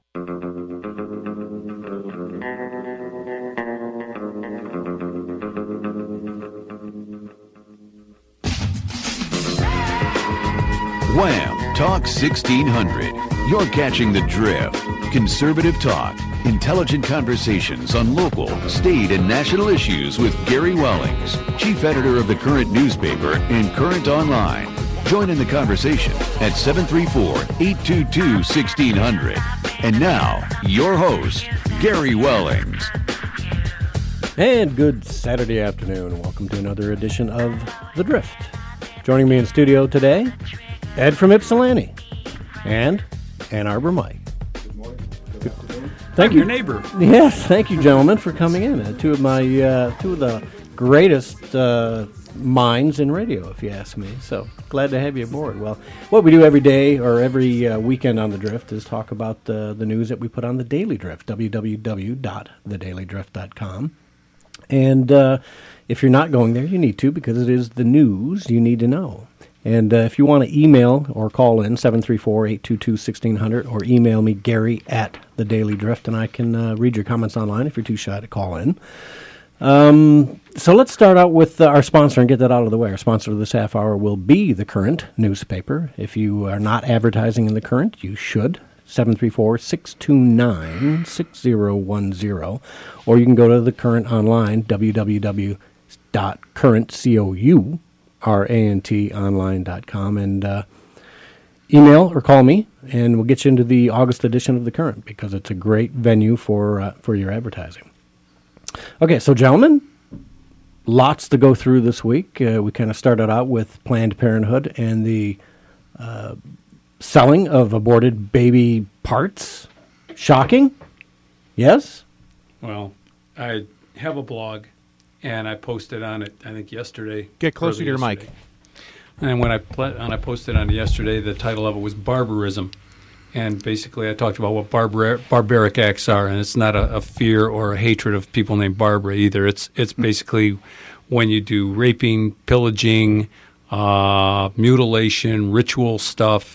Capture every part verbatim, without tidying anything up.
Wham! Talk sixteen hundred. You're catching the drift. Conservative talk. Intelligent conversations on local, state, and national issues with Gary Wellings, chief editor of the Current newspaper and Current Online. Join in the conversation at seven three four, eight two two, one six zero zero. And now, your host, Gary Wellings. And good Saturday afternoon. Welcome to another edition of The Drift. Joining me in studio today, Ed from Ypsilanti and Ann Arbor Mike. Good morning. Good afternoon. Thank I'm you, your neighbor. Yes, thank you, gentlemen, for coming in. Uh, two of my uh, two of the greatest uh, minds in radio, if you ask me. So glad to have you aboard. Well, what we do every day or every uh, weekend on The Drift is talk about uh, the news that we put on the Daily Drift, w w w dot the daily drift dot com. And uh, if you're not going there, you need to, because it is the news you need to know. And uh, if you want to email or call in, seven three four, eight two two, one six zero zero, or email me, Gary at The Daily Drift, and I can uh, read your comments online if you're too shy to call in. Um, so let's start out with uh, our sponsor and get that out of the way. Our sponsor this half hour will be the Current newspaper. If you are not advertising in the Current, you should. seven three four, six two nine, six zero one zero. Or you can go to the Current online, w w w dot current online dot com, and uh, email or call me, and we'll get you into the August edition of the Current, because it's a great venue for uh, for your advertising. Okay, so gentlemen, lots to go through this week. Uh, we kind of started out with Planned Parenthood and the uh, selling of aborted baby parts. Shocking? Yes? Well, I have a blog, and I posted on it, I think, yesterday. Get closer to your yesterday. mic. And when I pl- and I posted on it yesterday, the title of it was Barbarism. And basically I talked about what barbar- barbaric acts are, and it's not a, a fear or a hatred of people named Barbara either. It's it's basically when you do raping, pillaging, uh, mutilation, ritual stuff,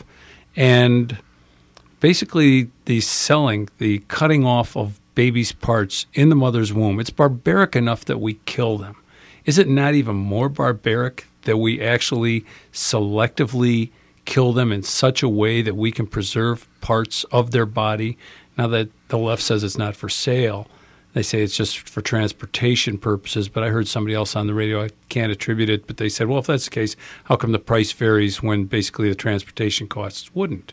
and basically the selling, the cutting off of babies' parts in the mother's womb. It's barbaric enough that we kill them. Is it not even more barbaric that we actually selectively kill them in such a way that we can preserve parts of their body? Now that the left says it's not for sale, they say it's just for transportation purposes, but I heard somebody else on the radio, I can't attribute it, but they said, well, if that's the case, how come the price varies when basically the transportation costs wouldn't?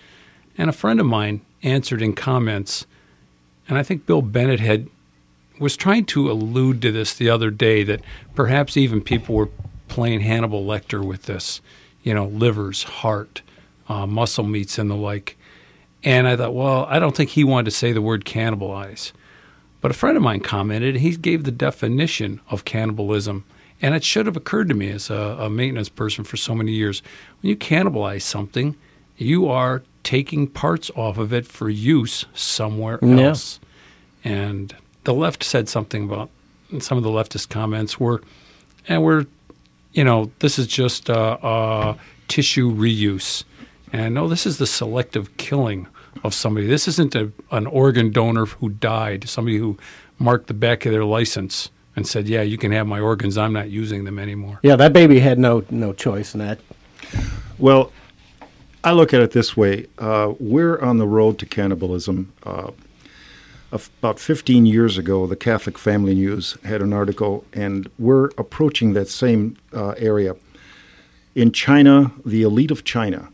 And a friend of mine answered in comments, and I think Bill Bennett had was trying to allude to this the other day, that perhaps even people were playing Hannibal Lecter with this, you know, livers, heart, uh, muscle meats, and the like. And I thought, well, I don't think he wanted to say the word cannibalize. But a friend of mine commented, he gave the definition of cannibalism, and it should have occurred to me as a, a maintenance person for so many years. When you cannibalize something, you are taking parts off of it for use somewhere else. Yeah. And the left said something about, some of the leftist comments were, and we're, you know, this is just uh, uh, tissue reuse. And no, this is the selective killing of somebody. This isn't a, an organ donor who died, somebody who marked the back of their license and said, yeah, you can have my organs, I'm not using them anymore. Yeah, that baby had no no choice in that. Well, I look at it this way. Uh, we're on the road to cannibalism. Uh, about fifteen years ago, the Catholic Family News had an article, and we're approaching that same uh, area. In China, the elite of China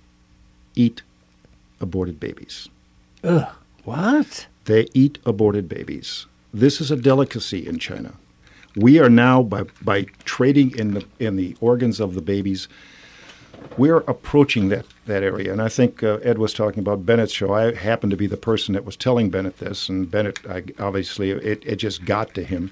eat aborted babies. Ugh, what? They eat aborted babies. This is a delicacy in China. We are now, by by trading in the in the organs of the babies, we're approaching that, that area. And I think uh, Ed was talking about Bennett's show. I happened to be the person that was telling Bennett this, and Bennett, I, obviously, it, it just got to him.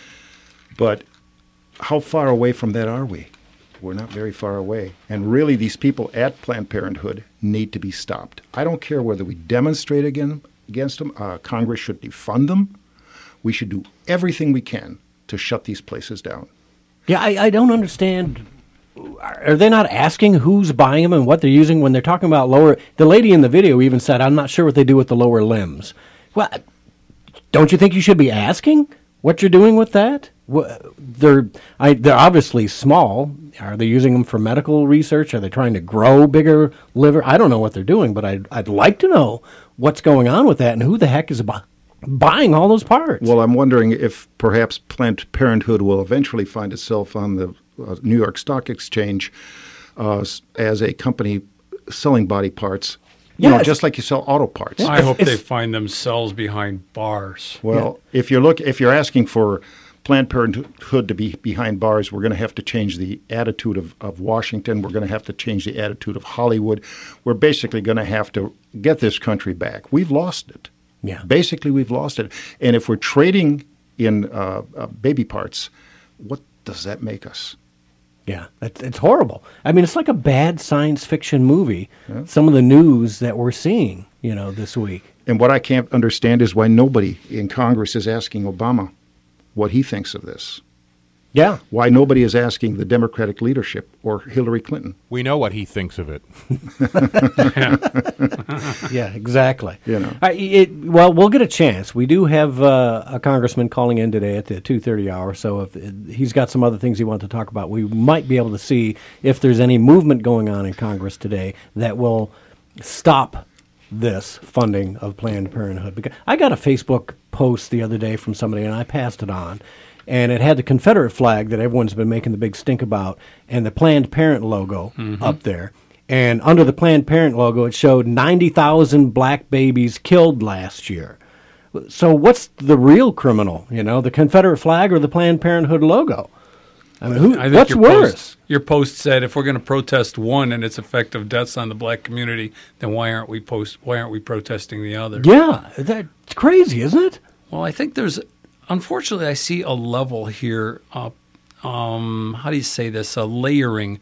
But how far away from that are we? We're not very far away. And really, these people at Planned Parenthood need to be stopped. I don't care whether we demonstrate again, against them. Uh, Congress should defund them. We should do everything we can to shut these places down. Yeah, I, I don't understand are they not asking who's buying them and what they're using when they're talking about lower? The lady in the video even said, "I'm not sure what they do with the lower limbs." Well, don't you think you should be asking what you're doing with that? They're I, they're obviously small. Are they using them for medical research? Are they trying to grow bigger liver? I don't know what they're doing, but I'd, I'd like to know what's going on with that and who the heck is bu- buying all those parts. Well, I'm wondering if perhaps Planned Parenthood will eventually find itself on the uh, New York Stock Exchange uh, as a company selling body parts. You Yeah, know, just like you sell auto parts. I hope it's- they find themselves behind bars. Well, if you're look, if you're asking for Planned Parenthood to be behind bars, we're going to have to change the attitude of, of Washington. We're going to have to change the attitude of Hollywood. We're basically going to have to get this country back. We've lost it. Yeah. Basically, we've lost it. And if we're trading in uh, uh, baby parts, what does that make us? Yeah, it's, it's horrible. I mean, it's like a bad science fiction movie. Yeah. Some of the news that we're seeing, you know, this week. And what I can't understand is why nobody in Congress is asking Obama what he thinks of this. Yeah. Why nobody is asking the Democratic leadership or Hillary Clinton. We know what he thinks of it. Yeah, exactly. You know. I, it, well, we'll get a chance. We do have uh, a congressman calling in today at the two thirty hour, so if uh, he's got some other things he wants to talk about, we might be able to see if there's any movement going on in Congress today that will stop this funding of Planned Parenthood. Because I got a Facebook post the other day from somebody, and I passed it on. And it had the Confederate flag that everyone's been making the big stink about, and the Planned Parent logo mm-hmm. up there. And under the Planned Parent logo, it showed ninety thousand black babies killed last year. So what's the real criminal, you know, the Confederate flag or the Planned Parenthood logo? I mean, who, I think what's your worse? Post, your post said if we're going to protest one and its effect of deaths on the black community, then why aren't we post? Why aren't we protesting the other? Yeah, that's crazy, isn't it? Well, I think there's, unfortunately, I see a level here. Uh, um, how do you say this? A layering.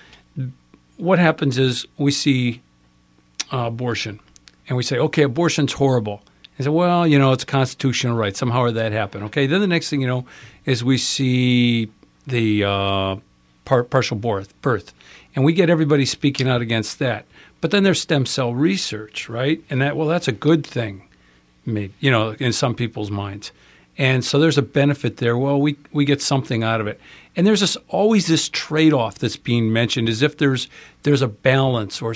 What happens is we see uh, abortion, and we say, okay, abortion's horrible. And say, well, you know, it's a constitutional right. Somehow that happened. Okay, then the next thing you know is we see the uh, par- partial birth, birth, and we get everybody speaking out against that. But then there's stem cell research, right? And that, well, that's a good thing, maybe, you know, in some people's minds. And so there's a benefit there. Well, we we get something out of it. And there's this, always this trade-off that's being mentioned as if there's there's a balance. Or,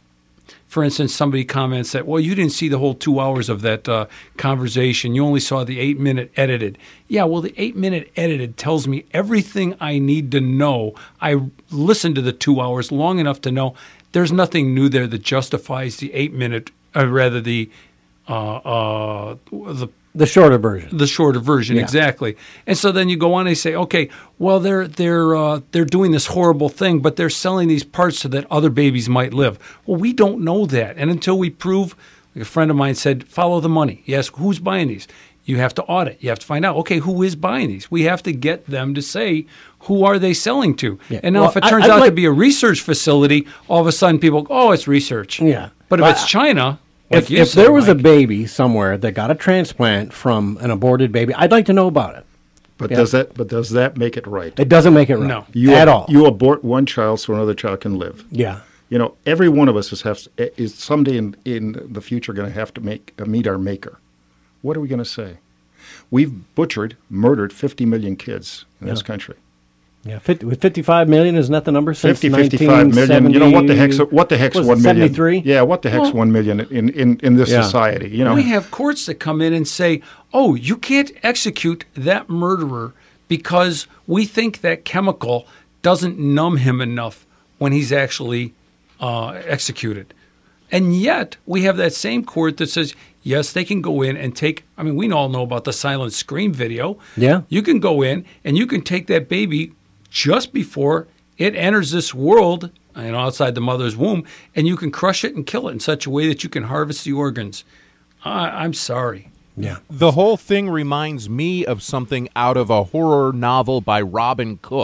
for instance, somebody comments that, well, you didn't see the whole two hours of that uh, conversation. You only saw the eight-minute edited. Yeah, well, the eight-minute edited tells me everything I need to know. I listened to the two hours long enough to know there's nothing new there that justifies the eight-minute, uh, rather the uh, uh, the The shorter version. The shorter version, Yeah. exactly. And so then you go on and you say, okay, well, they're they're uh, they're doing this horrible thing, but they're selling these parts so that other babies might live. Well, we don't know that, and until we prove, like a friend of mine said, follow the money. You ask who's buying these. You have to audit. You have to find out, okay, who is buying these? We have to get them to say who are they selling to. Yeah. And now Well, if it I- turns I'd out like- to be a research facility, all of a sudden people go, oh, it's research. Yeah. But if Well, it's China, like If, you if said, there was a Mike, baby somewhere that got a transplant from an aborted baby, I'd like to know about it. But Yeah. does that but does that make it right? It doesn't make it right. No. You at ab- all. You abort one child so another child can live. Yeah. You know, every one of us is have is someday in, in the future going to have to make uh, meet our maker. What are we going to say? We've butchered, murdered fifty million kids in this Yeah. country. Yeah, fifty, with fifty-five million, isn't that the number? Since fifty, fifty-five million. You know, what the heck's, what the heck's was it one million? seventy-three? Yeah, what the heck's Well- one million in, in, in this Yeah. society? You know, we have courts that come in and say, oh, you can't execute that murderer because we think that chemical doesn't numb him enough when he's actually uh, executed. And yet we have that same court that says, yes, they can go in and take, I mean, we all know about the silent scream video. Yeah. You can go in and you can take that baby just before it enters this world, you know, outside the mother's womb, and you can crush it and kill it in such a way that you can harvest the organs. I, I'm sorry. Yeah. The whole thing reminds me of something out of a horror novel by Robin Cook.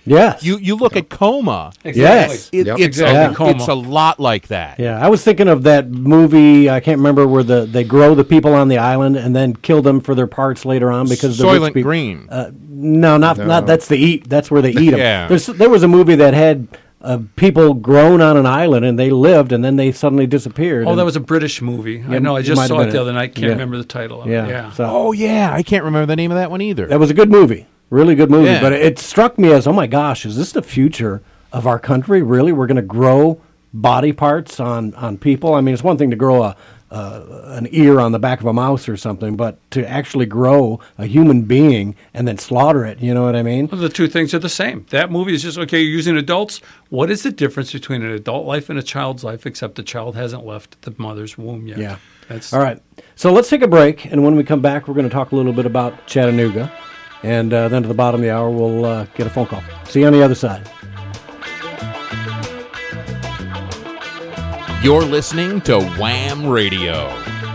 Yes. You you look at Coma. Yes. It, Yep. it's, Exactly. a, it's a lot like that. Yeah, I was thinking of that movie. I can't remember where the they grow the people on the island and then kill them for their parts later on because the rich Soylent people- Green. Uh, no, not No. not. That's the eat. That's where they eat them. Yeah. There's, there was a movie that had uh, people grown on an island and they lived and then they suddenly disappeared. Oh, and- that was a British movie. I Yeah, know. I it just might saw have it been the it. other night. Can't Yeah. remember the title of yeah. it. Yeah. So Oh yeah, I can't remember the name of that one either. that was a good movie, really good movie. Yeah. But it struck me as, oh my gosh, is this the future of our country? Really, we're going to grow body parts on on people? I mean, it's one thing to grow a uh, an ear on the back of a mouse or something, but to actually grow a human being and then slaughter it, you know what I mean? Well, the two things are the same. That movie is just, okay, you're using adults. What is the difference between an adult life and a child's life, except the child hasn't left the mother's womb yet? Yeah. That's All right. So let's take a break, and when we come back, we're going to talk a little bit about Chattanooga, and uh, then to the bottom of the hour, we'll uh, get a phone call. See you on the other side. You're listening to Wham Radio.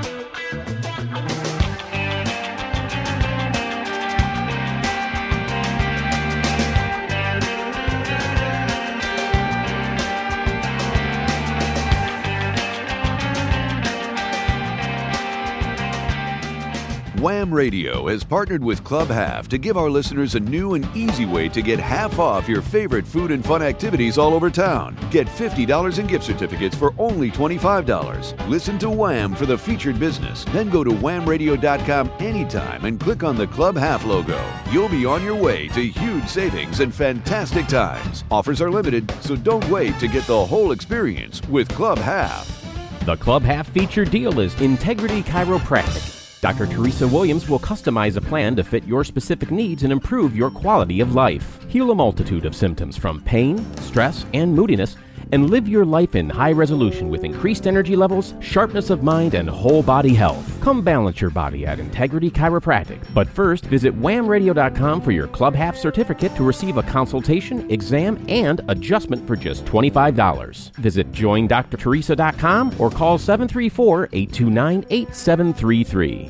Wham Radio has partnered with Club Half to give our listeners a new and easy way to get half off your favorite food and fun activities all over town. Get fifty dollars in gift certificates for only twenty-five dollars. Listen to Wham for the featured business. Then go to wham radio dot com anytime and click on the Club Half logo. You'll be on your way to huge savings and fantastic times. Offers are limited, so don't wait to get the whole experience with Club Half. The Club Half featured deal is Integrity Chiropractic. Doctor Teresa Williams will customize a plan to fit your specific needs and improve your quality of life. Heal a multitude of symptoms from pain, stress, and moodiness, and live your life in high resolution with increased energy levels, sharpness of mind, and whole body health. Come balance your body at Integrity Chiropractic. But first, visit wham radio dot com for your Club Half certificate to receive a consultation, exam, and adjustment for just twenty-five dollars. Visit join dr teresa dot com or call seven three four, eight two nine, eight seven three three.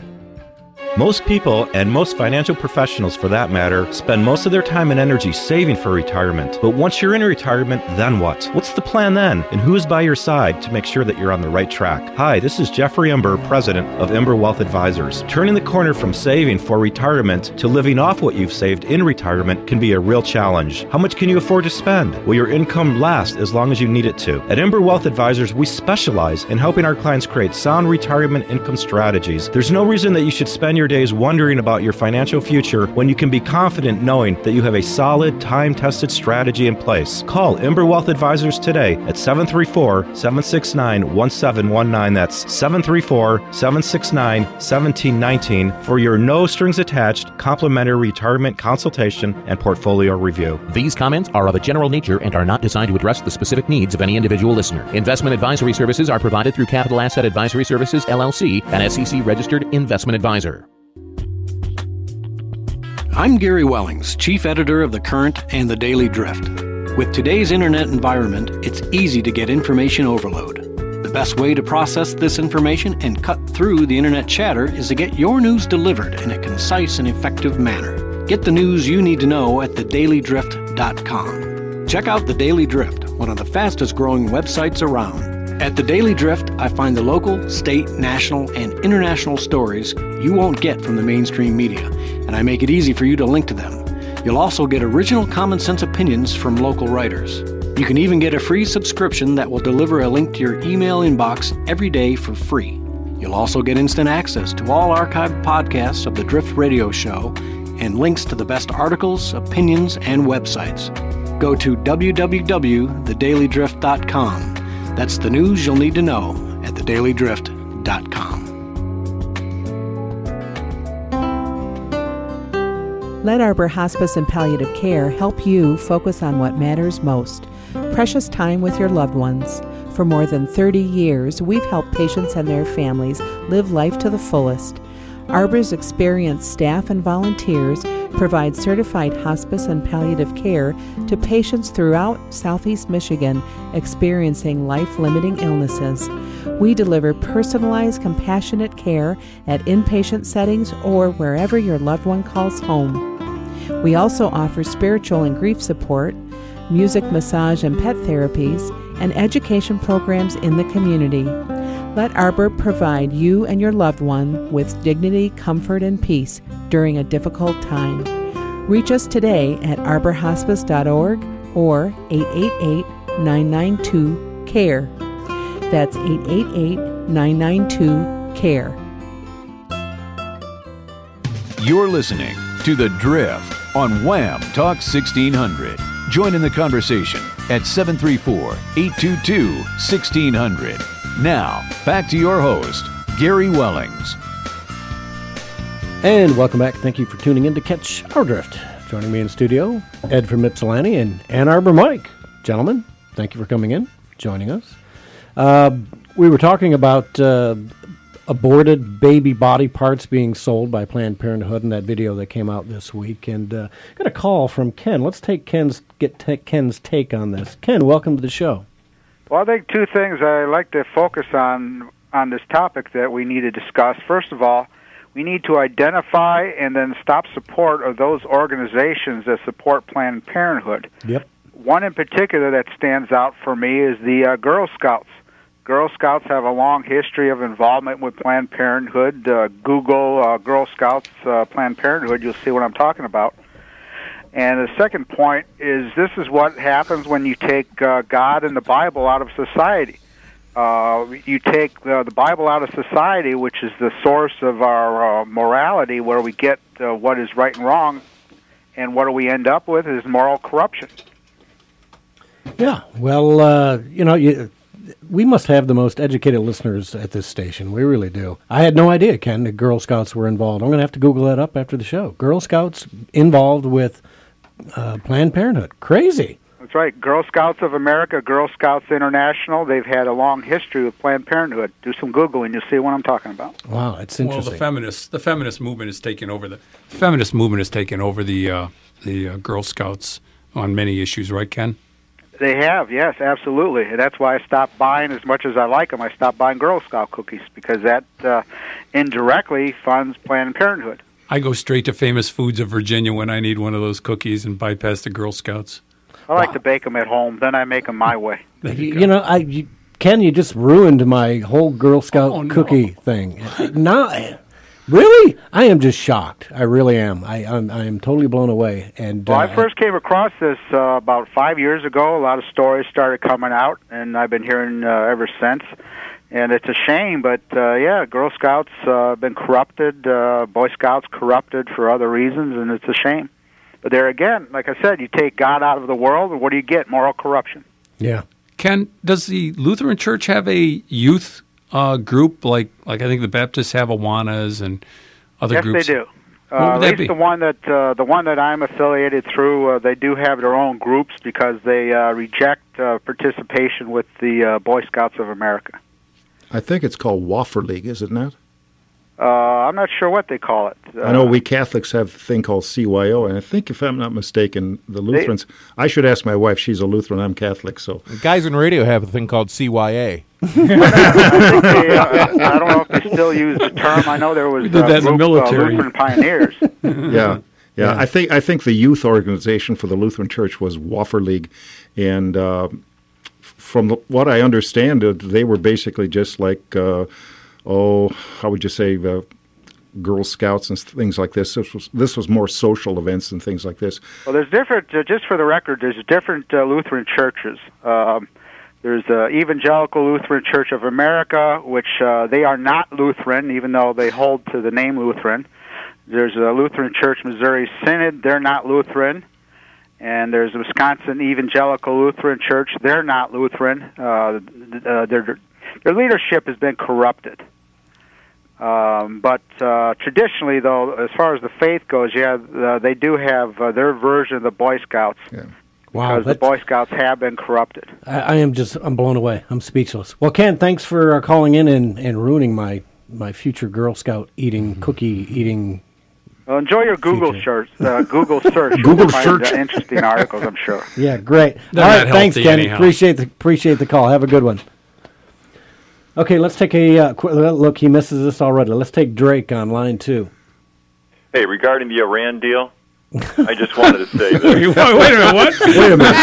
Most people, and most financial professionals for that matter, spend most of their time and energy saving for retirement. But once you're in retirement, then what? What's the plan then? And who is by your side to make sure that you're on the right track? Hi, this is Jeffrey Ember, president of Ember Wealth Advisors. Turning the corner from saving for retirement to living off what you've saved in retirement can be a real challenge. How much can you afford to spend? Will your income last as long as you need it to? At Ember Wealth Advisors, we specialize in helping our clients create sound retirement income strategies. There's no reason that you should spend your your days wondering about your financial future when you can be confident knowing that you have a solid, time-tested strategy in place. Call Ember Wealth Advisors today at seven three four, seven six nine, one seven one nine. That's seven three four, seven six nine, one seven one nine for your no-strings-attached complimentary retirement consultation and portfolio review. These comments are of a general nature and are not designed to address the specific needs of any individual listener. Investment advisory services are provided through Capital Asset Advisory Services, L L C, an S E C-registered investment advisor. I'm Gary Wellings, chief editor of The Current and The Daily Drift. With today's internet environment, it's easy to get information overload. The best way to process this information and cut through the internet chatter is to get your news delivered in a concise and effective manner. Get the news you need to know at the daily drift dot com. Check out The Daily Drift, one of the fastest growing websites around. At The Daily Drift, I find the local, state, national, and international stories you won't get from the mainstream media, and I make it easy for you to link to them. You'll also get original common sense opinions from local writers. You can even get a free subscription that will deliver a link to your email inbox every day for free. You'll also get instant access to all archived podcasts of the Drift Radio Show and links to the best articles, opinions, and websites. Go to w w w dot the daily drift dot com. That's the news you'll need to know at the daily drift dot com. Let Arbor Hospice and Palliative Care help you focus on what matters most, precious time with your loved ones. For more than thirty years, we've helped patients and their families live life to the fullest. Arbor's experienced staff and volunteers provide certified hospice and palliative care to patients throughout Southeast Michigan experiencing life-limiting illnesses. We deliver personalized, compassionate care at inpatient settings or wherever your loved one calls home. We also offer spiritual and grief support, music, massage, and pet therapies, and education programs in the community. Let Arbor provide you and your loved one with dignity, comfort, and peace during a difficult time. Reach us today at arbor hospice dot org or eight eight eight, nine nine two, C A R E. That's eight eight eight, nine nine two, C A R E. You're listening to The Drift on Wham Talk sixteen hundred. Join in the conversation at seven three four, eight two two, sixteen hundred. Now, back to your host, Gary Wellings. And welcome back. Thank you for tuning in to Catch Our Drift. Joining me in studio, Ed from Ypsilanti and Ann Arbor Mike. Gentlemen, thank you for coming in, joining us. Uh, we were talking about uh, aborted baby body parts being sold by Planned Parenthood in that video that came out this week. And uh, got a call from Ken. Let's take Ken's get t- Ken's take on this. Ken, welcome to the show. Well, I think two things I like to focus on on this topic that we need to discuss. First of all, we need to identify and then stop support of those organizations that support Planned Parenthood. Yep. One in particular that stands out for me is the uh, Girl Scouts. Girl Scouts have a long history of involvement with Planned Parenthood. Uh, Google uh, Girl Scouts, uh, Planned Parenthood, you'll see what I'm talking about. And the second point is this is what happens when you take uh, God and the Bible out of society. Uh, you take uh, the Bible out of society, which is the source of our uh, morality, where we get uh, what is right and wrong, and what do we end up with is moral corruption. Yeah, well, uh, you know, you, we must have the most educated listeners at this station. We really do. I had no idea, Ken, that Girl Scouts were involved. I'm going to have to Google that up after the show. Girl Scouts involved with uh, Planned Parenthood. Crazy. That's right. Girl Scouts of America, Girl Scouts International, they've had a long history with Planned Parenthood. Do some Googling, you'll see what I'm talking about. Wow, it's Well, interesting. the feminists, the feminist movement has taken over the, the feminist movement has taken over the uh, the uh, Girl Scouts on many issues, right, Ken? They have, yes, absolutely. And that's why I stopped buying, as much as I like them, I stopped buying Girl Scout cookies, because that uh, indirectly funds Planned Parenthood. I go straight to Famous Foods of Virginia when I need one of those cookies and bypass the Girl Scouts. I like wow. to bake them at home, then I make them my way. You, you know, I you, Ken, you just ruined my whole Girl Scout oh, no. cookie thing. Now, really, I am just shocked. I really am. I I'm, I am totally blown away. And well, uh, I first came across this uh, about five years ago. A lot of stories started coming out, and I've been hearing uh, ever since. And it's a shame, but uh, yeah, Girl Scouts uh, have been corrupted, uh, Boy Scouts corrupted for other reasons, and it's a shame. But there again, like I said, you take God out of the world, and what do you get? Moral corruption. Yeah. Ken, does the Lutheran Church have a youth uh, group like like I think the Baptists have Awanas and other yes, groups? Yes, they do. What Uh, would at that least be? the one that uh, the one that I'm affiliated through, uh, they do have their own groups because they uh, reject uh, participation with the uh, Boy Scouts of America. I think it's called Wafer League, is it not? Uh, I'm not sure what they call it. Uh, I know we Catholics have a thing called C Y O, and I think, if I'm not mistaken, the Lutherans. They, I should ask my wife. She's a Lutheran. I'm Catholic, so the guys in radio have a thing called C Y A. I, think they, uh, I don't know if they still use the term. I know there was we did uh, that in the group, military. Uh, Lutheran Pioneers. yeah. yeah, yeah. I think I think the youth organization for the Lutheran Church was Wafer League, and uh, from what I understand, uh, they were basically just like, uh, oh, how would you say? Uh, Girl Scouts and things like this. This was this was more social events and things like this. Well, there's different. Uh, just for the record, there's different uh, Lutheran churches. Um, there's the Evangelical Lutheran Church of America, which uh, they are not Lutheran, even though they hold to the name Lutheran. There's a Lutheran Church Missouri Synod. They're not Lutheran. And there's the Wisconsin Evangelical Lutheran Church. They're not Lutheran. Uh, uh, their their leadership has been corrupted. Um, but uh, traditionally, though, as far as the faith goes, yeah, uh, they do have uh, their version of the Boy Scouts. Yeah. Wow, because the Boy Scouts have been corrupted. I, I am just, I'm blown away. I'm speechless. Well, Ken, thanks for uh, calling in and, and ruining my, my future Girl Scout eating, cookie eating. Well, enjoy your Google search. Uh, Google search. Google You'll find, search. Uh, interesting articles, I'm sure. Yeah, great. They're All not right, thanks, healthy Ken. anyhow. Appreciate the appreciate the call. Have a good one. Okay, let's take a uh, qu- look. He misses this already. Let's take Drake on line two. Hey, regarding the Iran deal, I just wanted to say this. wait, wait a minute, what? Wait a minute.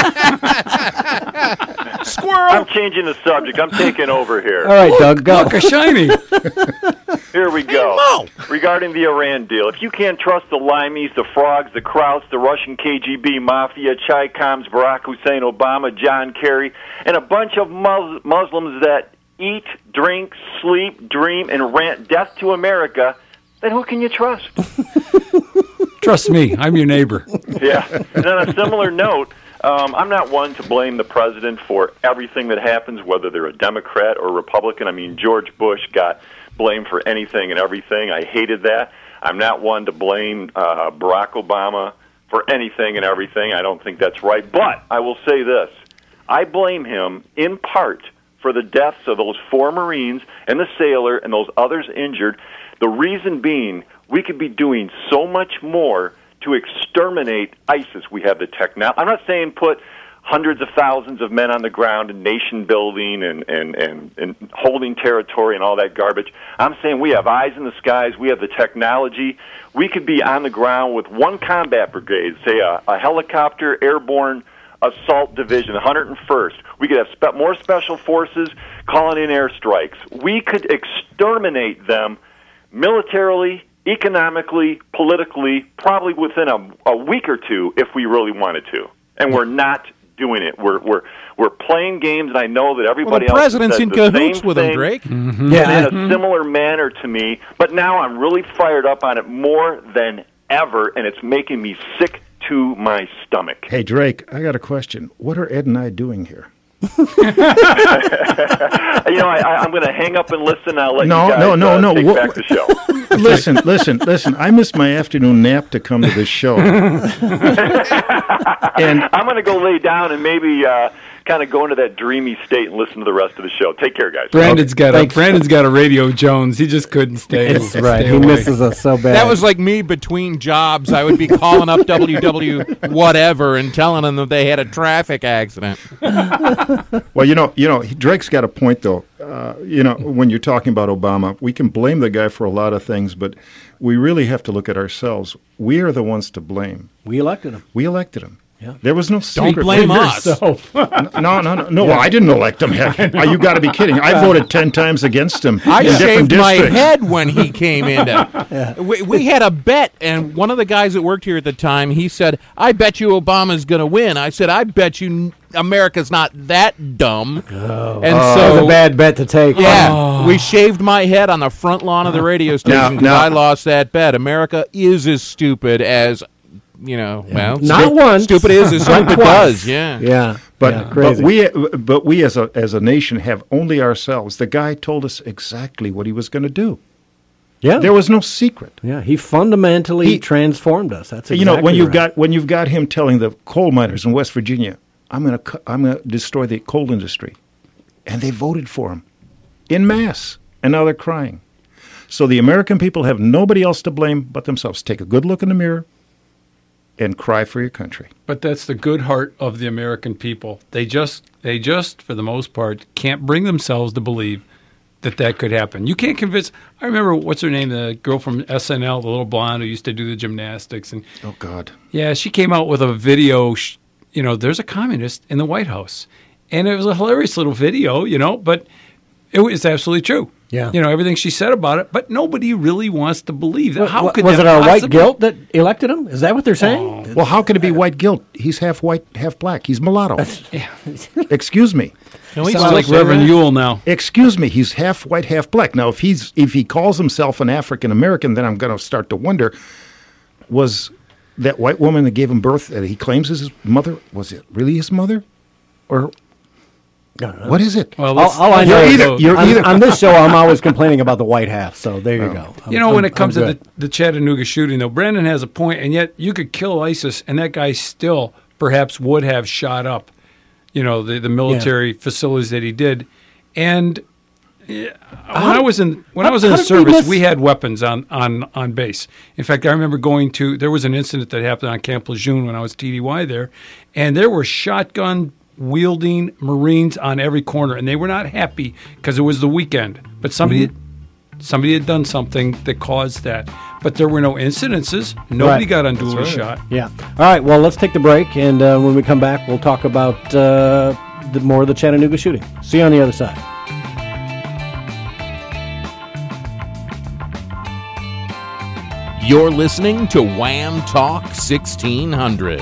Squirrel! I'm changing the subject. I'm taking over here. All right, Doug, go. Look, a shiny. Here we go. Regarding the Iran deal, if you can't trust the Limeys, the Frogs, the Krauts, the Russian K G B Mafia, Chi Coms, Barack Hussein Obama, John Kerry, and a bunch of Mus- Muslims that eat, drink, sleep, dream, and rant death to America, then who can you trust? Trust me, I'm your neighbor. Yeah. And on a similar note, um, I'm not one to blame the president for everything that happens, whether they're a Democrat or Republican. I mean, George Bush got blamed for anything and everything. I hated that. I'm not one to blame uh, Barack Obama for anything and everything. I don't think that's right. But I will say this. I blame him in part for the deaths of those four Marines and the sailor and those others injured. The reason being, we could be doing so much more to exterminate ISIS. We have the technology. I'm not saying put hundreds of thousands of men on the ground and nation building and, and, and, and holding territory and all that garbage. I'm saying we have eyes in the skies. We have the technology. We could be on the ground with one combat brigade, say a, a helicopter airborne assault division, one hundred first. We could have spe- more special forces calling in airstrikes. We could exterminate them militarily, economically, politically, probably within a, a week or two if we really wanted to. And we're not doing it. We're we're we're playing games, and I know that everybody well, the else president's says in the cahoots same with thing, him, Drake. Mm-hmm. Yeah. in a similar manner to me. But now I'm really fired up on it more than ever, and it's making me sick to my stomach. Hey, Drake, I got a question. What are Ed and I doing here? you know, I, I, I'm going to hang up and listen. I'll let No, you guys no, no, uh, no. take What- back the show. Listen, listen, listen. I missed my afternoon nap to come to this show. And I'm going to go lay down and maybe uh, kind of go into that dreamy state and listen to the rest of the show. Take care, guys. Brandon's got a Thanks. Brandon's got a Radio Jones. He just couldn't stay. That's stay right. He away. misses us so bad. That was like me between jobs. I would be calling up W W whatever and telling them that they had a traffic accident. Well, you know, you know, Drake's got a point, though. Uh, you know, when you're talking about Obama, we can blame the guy for a lot of things, but we really have to look at ourselves. We are the ones to blame. We elected him. We elected him. Yeah. There was no Don't secret. blame us. Yourself. No, no, no, no. I didn't elect him. Heck, you got to be kidding. I voted ten times against him I in different shaved my districts. head when he came in. we, we had a bet, and one of the guys that worked here at the time, he said, I bet you Obama's going to win. I said, I bet you n- America's not that dumb. Oh. And That so, was a bad bet to take. yeah, Oh. we shaved my head on the front lawn of the radio station because now- I lost that bet. America is as stupid as, you know, well, Not stu- once. Stupid is as Not stupid twice. does, yeah. Yeah. But yeah, but crazy. we but we as a as a nation have only ourselves. The guy told us exactly what he was going to do. yeah. There was no secret. yeah. He fundamentally He- transformed us. That's exactly you know when you've right. got when you've got him telling the coal miners in West Virginia, I'm going to I'm going to destroy the coal industry, and they voted for him, in mass, and now they're crying. So the American people have nobody else to blame but themselves. Take a good look in the mirror, and cry for your country. But that's the good heart of the American people. They just, they just, for the most part, can't bring themselves to believe that that could happen. You can't convince. I remember what's her name, the girl from S N L, the little blonde who used to do the gymnastics, and Oh God! yeah, she came out with a video. sh- You know, there's a communist in the White House, and it was a hilarious little video. You know, but it was absolutely true. Yeah. You know, everything she said about it, but nobody really wants to believe that. Wa- How wa- could was that it our white possibly- guilt that elected him? Is that what they're saying? Well, how could it be white guilt? He's half white, half black. He's mulatto. Excuse me. Can we Sounds still like say Reverend that? Ewell now. Excuse me. He's half white, half black. Now, if he's if he calls himself an African American, then I'm going to start to wonder: was that white woman that gave him birth that he claims is his mother? Was it really his mother, or No, no. what is it? Well, All, let's- all I let's know You're is either- that you're on, either- on this show, I'm always complaining about the White House. So there you go. I'm- You know, when I'm- it comes I'm to good. the, the Chattanooga shooting, though, Brandon has a point, and yet you could kill ISIS, and that guy still perhaps would have shot up, you know, the, the military facilities that he did. And yeah, when I was in when I how- was in how the did we service, miss- we had weapons on, on, on base. In fact, I remember going to there was an incident that happened on Camp Lejeune when I was T D Y there, and there were shotgun wielding Marines on every corner, and they were not happy because it was the weekend. But somebody Mm-hmm. somebody had done something that caused that. But there were no incidences. Nobody Right. got unduly shot. Yeah. All right. Well, let's take the break, and uh, when we come back, we'll talk about uh, the more of the Chattanooga shooting. See you on the other side. You're listening to Wham Talk sixteen hundred.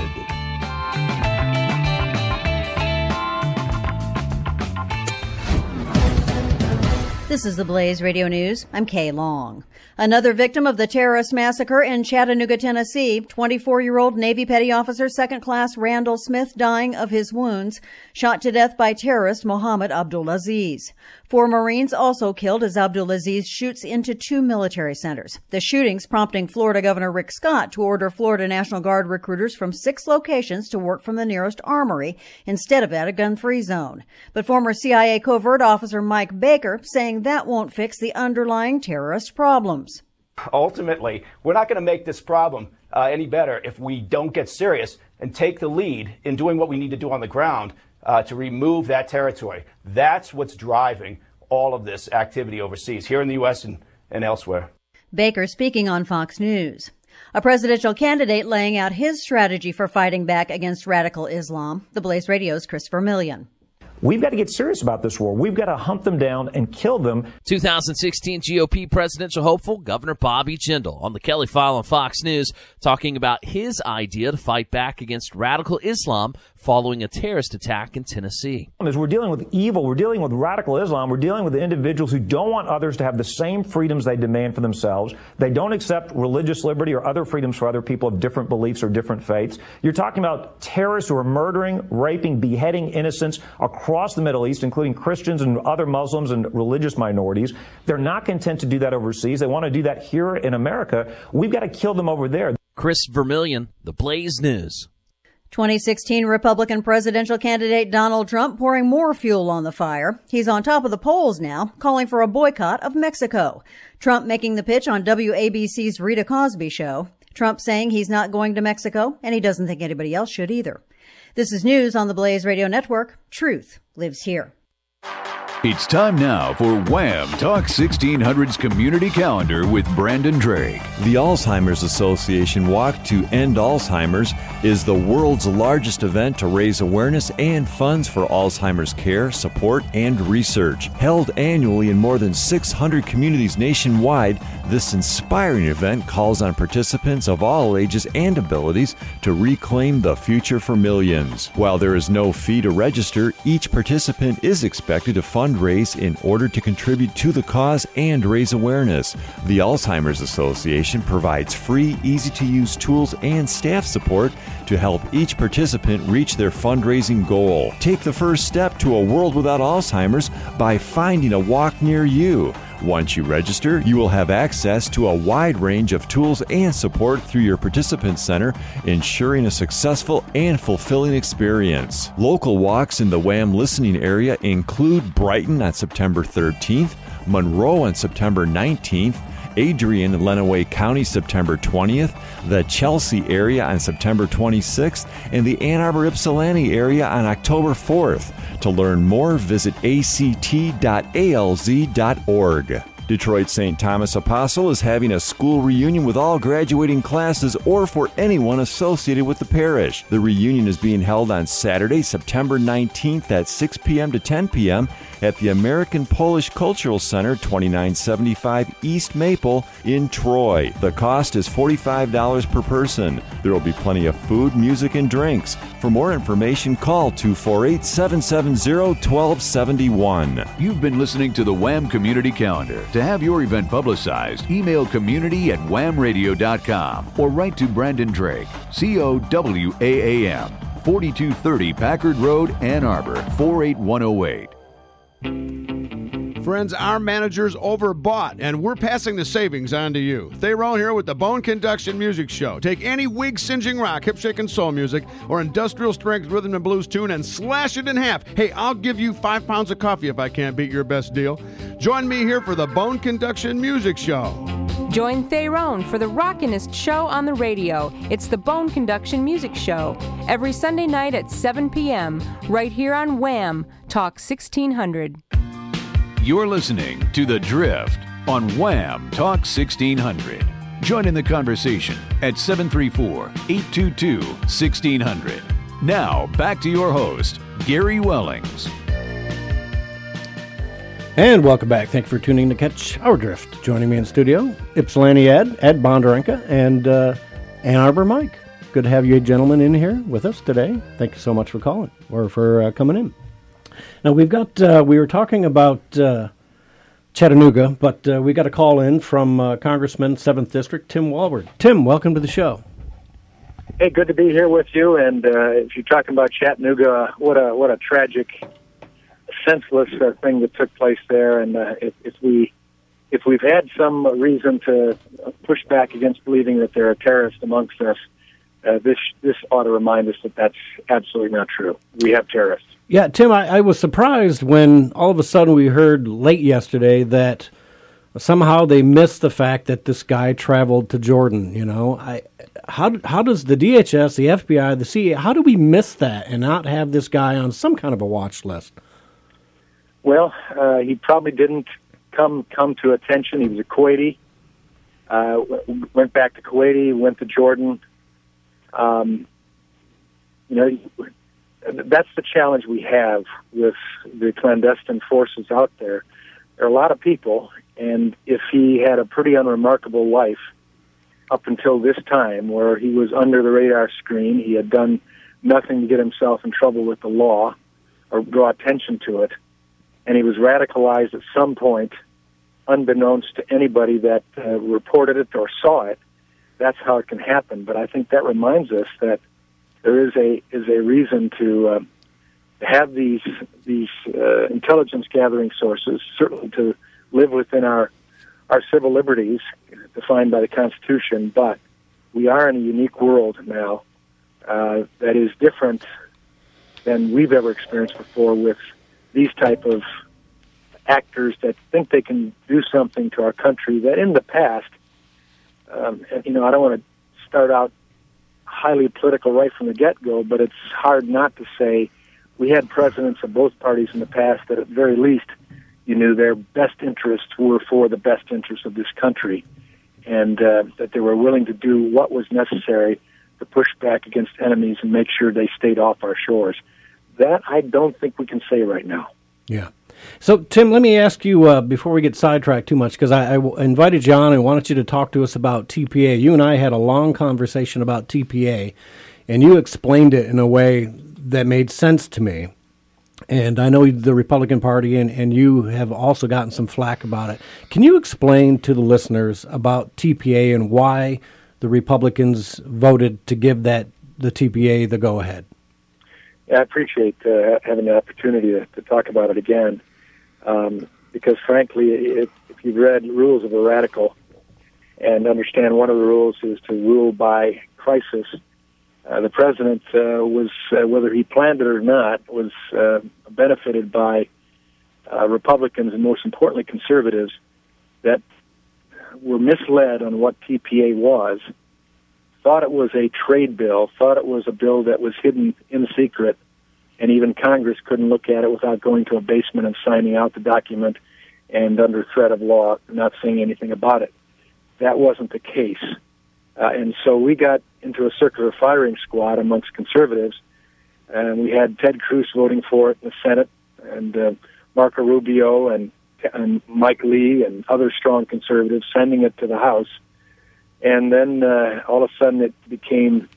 This is the Blaze Radio News. I'm Kay Long. Another victim of the terrorist massacre in Chattanooga, Tennessee, twenty-four-year-old Navy Petty Officer Second Class Randall Smith dying of his wounds, shot to death by terrorist Mohammed Abdulaziz. Four Marines also killed as Abdulaziz shoots into two military centers. The shootings prompting Florida Governor Rick Scott to order Florida National Guard recruiters from six locations to work from the nearest armory instead of at a gun-free zone. But former C I A covert officer Mike Baker saying that won't fix the underlying terrorist problems. Ultimately, we're not going to make this problem uh, any better if we don't get serious and take the lead in doing what we need to do on the ground uh, to remove that territory. That's what's driving all of this activity overseas, here in the U S and, and elsewhere. Baker speaking on Fox News. A presidential candidate laying out his strategy for fighting back against radical Islam. The Blaze Radio's Chris Vermillion. We've got to get serious about this war. We've got to hunt them down and kill them. two thousand sixteen G O P presidential hopeful Governor Bobby Jindal on the Kelly File on Fox News talking about his idea to fight back against radical Islam following a terrorist attack in Tennessee. As we're dealing with evil, we're dealing with radical Islam, we're dealing with individuals who don't want others to have the same freedoms they demand for themselves. They don't accept religious liberty or other freedoms for other people of different beliefs or different faiths. You're talking about terrorists who are murdering, raping, beheading innocents across the Middle East, including Christians and other Muslims and religious minorities. They're not content to do that overseas. They want to do that here in America. We've got to kill them over there. Chris Vermillion, The Blaze News. twenty sixteen Republican presidential candidate Donald Trump pouring more fuel on the fire. He's on top of the polls now, calling for a boycott of Mexico. Trump making the pitch on W A B C's Rita Cosby show. Trump saying he's not going to Mexico, and he doesn't think anybody else should either. This is news on the Blaze Radio Network. Truth lives here. It's time now for Wham Talk sixteen hundred's Community Calendar with Brandon Drake. The Alzheimer's Association Walk to End Alzheimer's is the world's largest event to raise awareness and funds for Alzheimer's care, support, and research. Held annually in more than six hundred communities nationwide, this inspiring event calls on participants of all ages and abilities to reclaim the future for millions. While there is no fee to register, each participant is expected to fundraise in order to contribute to the cause and raise awareness. The Alzheimer's Association provides free, easy-to-use tools and staff support to help each participant reach their fundraising goal. Take the first step to a world without Alzheimer's by finding a walk near you. Once you register, you will have access to a wide range of tools and support through your participant center, ensuring a successful and fulfilling experience. Local walks in the Wham listening area include Brighton on September thirteenth, Monroe on September nineteenth, Adrian and Lenawee County September twentieth, the Chelsea area on September twenty-sixth, and the Ann Arbor Ypsilanti area on October fourth. To learn more, visit a c t dot a l z dot org. Detroit Saint Thomas Apostle is having a school reunion with all graduating classes or for anyone associated with the parish. The reunion is being held on Saturday, September nineteenth at six p.m. to ten p.m. at the American Polish Cultural Center, twenty-nine seventy-five East Maple in Troy. The cost is forty-five dollars per person. There will be plenty of food, music, and drinks. For more information, call two four eight, seven seven zero, one two seven one. You've been listening to the Wham Community Calendar. To have your event publicized, email community at wham radio dot com or write to Brandon Drake, C O W A A M, forty-two thirty Packard Road, Ann Arbor, four eight one oh eight. Friends, our manager's overbought, and we're passing the savings on to you. Theron here with the Bone Conduction Music Show. Take any wig-singeing rock, hip-shaking soul music, or industrial-strength rhythm and blues tune and slash it in half. Hey, I'll give you five pounds of coffee if I can't beat your best deal. Join me here for the Bone Conduction Music Show. Join Theron for the rockinest show on the radio. It's the Bone Conduction Music Show. Every Sunday night at seven p.m. right here on Wham Talk sixteen hundred. You're listening to The Drift. on Wham Talk sixteen hundred. Join in the conversation at seven three four, eight two two, one six zero zero. Now, back to your host, Gary Wellings. And welcome back. Thank you for tuning to Catch Our Drift. Joining me in studio, Ypsilanti Ed, Ed Bondarenka, and uh, Ann Arbor Mike. Good to have you gentlemen in here with us today. Thank you so much for calling, or for uh, coming in. Now, we've got, uh, we were talking about uh, Chattanooga, but uh, we got a call in from uh, Congressman, seventh District, Tim Walward. Tim, welcome to the show. Hey, good to be here with you. And uh, if you're talking about Chattanooga, what a what a tragic, senseless uh, thing that took place there. And uh, if, if we if we've had some reason to push back against believing that there are terrorists amongst us, uh, this this ought to remind us that that's absolutely not true. We have terrorists. Yeah, Tim, I, I was surprised when all of a sudden we heard late yesterday that somehow they missed the fact that this guy traveled to Jordan. You know, I how how does the D H S, the F B I, the C I A, how do we miss that and not have this guy on some kind of a watch list? Well, uh, he probably didn't come come to attention. He was a Kuwaiti. Uh, went back to Kuwaiti, went to Jordan. Um, you know, that's the challenge we have with the clandestine forces out there. There are a lot of people, and if he had a pretty unremarkable life up until this time, where he was under the radar screen, he had done nothing to get himself in trouble with the law or draw attention to it, and he was radicalized at some point, unbeknownst to anybody that uh, reported it or saw it. That's how it can happen. But I think that reminds us that there is a is a reason to uh, have these these uh, intelligence gathering sources, certainly to live within our our civil liberties defined by the Constitution. But we are in a unique world now uh, that is different than we've ever experienced before, with these type of actors that think they can do something to our country that in the past, um, and, you know, I don't want to start out highly political right from the get-go, but it's hard not to say we had presidents of both parties in the past that at the very least you knew their best interests were for the best interests of this country, and uh, that they were willing to do what was necessary to push back against enemies and make sure they stayed off our shores. That I don't think we can say right now. Yeah. So, Tim, let me ask you, uh, before we get sidetracked too much, because I, I invited you on and wanted you to talk to us about T P A. You and I had a long conversation about T P A, and you explained it in a way that made sense to me. And I know the Republican Party and, and you have also gotten some flack about it. Can you explain to the listeners about T P A and why the Republicans voted to give that the T P A the go-ahead? Yeah, I appreciate uh, having the opportunity to, to talk about it again, um, because frankly, if, if you've read Rules of a Radical and understand one of the rules is to rule by crisis, uh, the president uh, was, uh, whether he planned it or not, was uh, benefited by uh, Republicans and most importantly conservatives that were misled on what T P A was, thought it was a trade bill, thought it was a bill that was hidden in secret, and even Congress couldn't look at it without going to a basement and signing out the document and under threat of law not saying anything about it. That wasn't the case. Uh, and so we got into a circular firing squad amongst conservatives, and we had Ted Cruz voting for it in the Senate, and uh, Marco Rubio and, and Mike Lee and other strong conservatives sending it to the House. And then uh, all of a sudden it became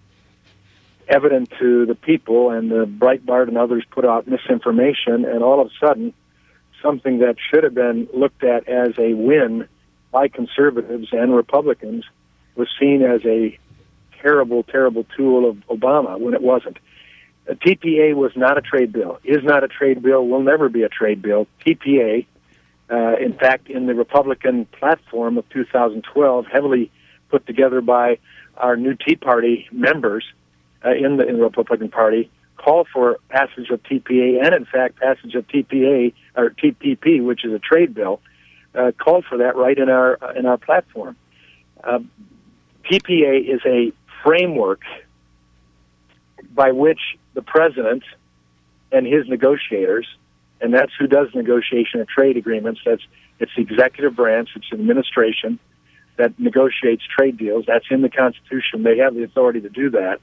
evident to the people, and the Breitbart and others put out misinformation, and all of a sudden something that should have been looked at as a win by conservatives and Republicans was seen as a terrible, terrible tool of Obama when it wasn't. The T P A was not a trade bill, is not a trade bill, will never be a trade bill. T P A, uh, in fact, in the Republican platform of two thousand twelve, heavily put together by our new Tea Party members uh, in, the, in the Republican Party, call for passage of T P A, and in fact passage of T P A or T P P, which is a trade bill, uh, called for that right in our uh, in our platform. Uh, T P A is a framework by which the president and his negotiators, and that's who does negotiation of trade agreements, that's It's the executive branch, it's the administration that negotiates trade deals. That's in the Constitution. They have the authority to do that.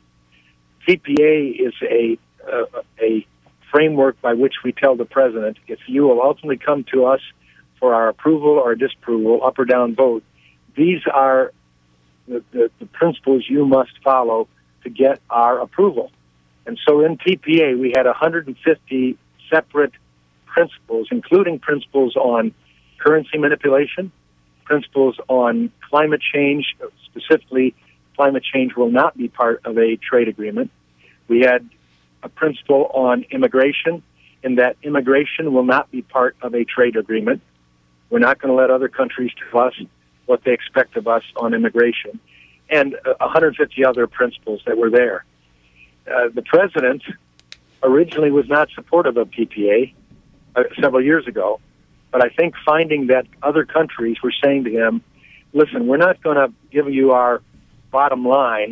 T P A is a uh, a framework by which we tell the president, if you will ultimately come to us for our approval or disapproval, up or down vote, these are the, the, the principles you must follow to get our approval. And so in T P A, we had one hundred fifty separate principles, including principles on currency manipulation, principles on climate change, specifically climate change will not be part of a trade agreement. We had a principle on immigration, in that immigration will not be part of a trade agreement. We're not going to let other countries tell us what they expect of us on immigration, and uh, one hundred fifty other principles that were there. Uh, the president originally was not supportive of T P A uh, several years ago, but I think finding that other countries were saying to him, listen, we're not going to give you our bottom line,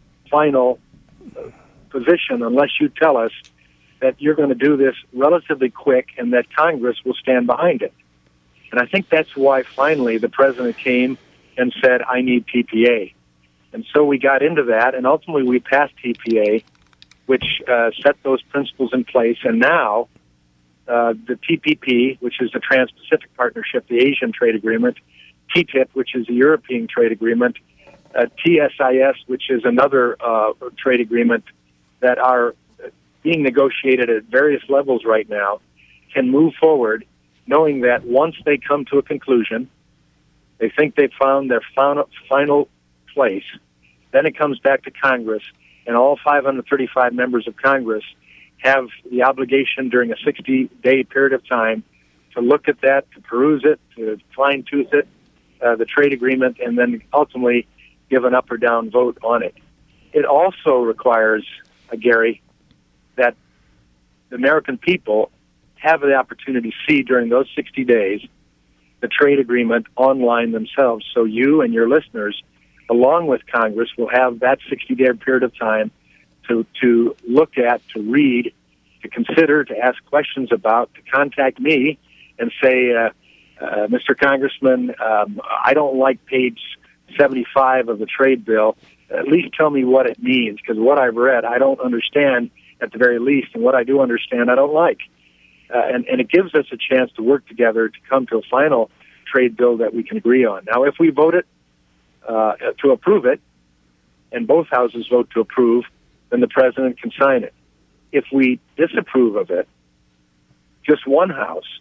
final uh, position unless you tell us that you're going to do this relatively quick and that Congress will stand behind it. And I think that's why finally the president came and said, I need T P A. And so we got into that, and ultimately we passed T P A, which uh, set those principles in place. And now uh, the T P P, which is the Trans-Pacific Partnership, the Asian Trade Agreement, T T I P, which is the European Trade Agreement, uh, T S I S, which is another uh, trade agreement that are being negotiated at various levels right now, can move forward knowing that once they come to a conclusion, they think they've found their final, final place, then it comes back to Congress, and all five hundred thirty-five members of Congress have the obligation during a sixty-day period of time to look at that, to peruse it, to fine-tooth it, uh, the trade agreement, and then ultimately give an up or down vote on it. It also requires, uh, Gary, that the American people have the opportunity to see during those sixty days the trade agreement online themselves. So you and your listeners, along with Congress, will have that sixty-day period of time to, to look at, to read, to consider, to ask questions about, to contact me and say, uh, uh, Mister Congressman, um, I don't like page seventy-five of the trade bill. At least tell me what it means, because what I've read, I don't understand at the very least, and what I do understand, I don't like. Uh, and, and it gives us a chance to work together to come to a final trade bill that we can agree on. Now, if we vote it uh, to approve it, and both houses vote to approve, then the president can sign it. If we disapprove of it, just one house,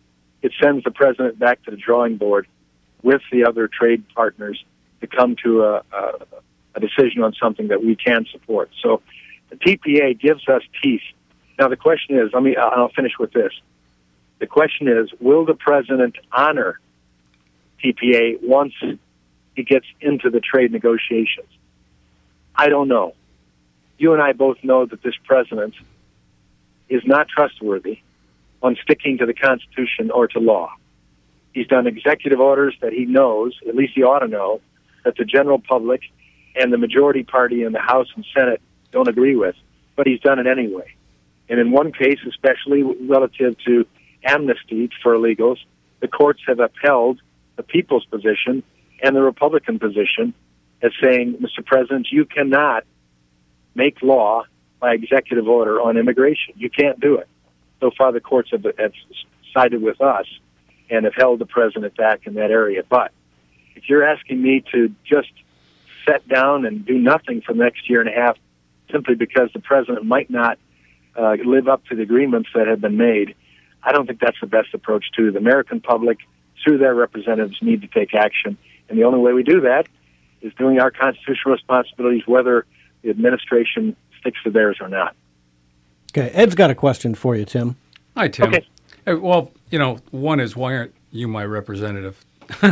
it sends the president back to the drawing board with the other trade partners to come to a, a, a decision on something that we can support. So the T P A gives us teeth. Now the question is, let me, I'll finish with this. The question is, will the president honor T P A once he gets into the trade negotiations? I don't know. You and I both know that this president is not trustworthy on sticking to the Constitution or to law. He's done executive orders that he knows, at least he ought to know, that the general public and the majority party in the House and Senate don't agree with, but he's done it anyway. And in one case, especially relative to amnesty for illegals, the courts have upheld the people's position and the Republican position as saying, Mister President, you cannot make law by executive order on immigration. You can't do it. So far, the courts have, have sided with us and have held the president back in that area. But if you're asking me to just sit down and do nothing for the next year and a half simply because the president might not uh, live up to the agreements that have been made, I don't think that's the best approach to the American public. Through their representatives, need to take action. And the only way we do that is doing our constitutional responsibilities, whether the administration sticks to theirs or not. Okay, Ed's got a question for you, Tim. Hi, Tim. Okay. Hey, well, you know, one is, why aren't you my representative?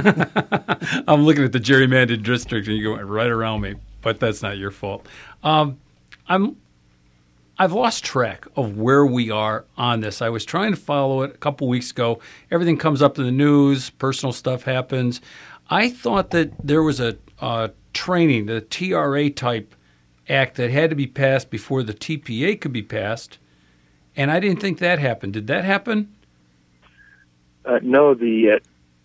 I'm looking at the gerrymandered district, and you're going right around me, but that's not your fault. Um, I'm, I've lost track of where we are on this. I was trying to follow it a couple weeks ago. Everything comes up in the news. Personal stuff happens. I thought that there was a uh, training, the T R A type act that had to be passed before the T P A could be passed, and I didn't think that happened. Did that happen? Uh, no, the uh,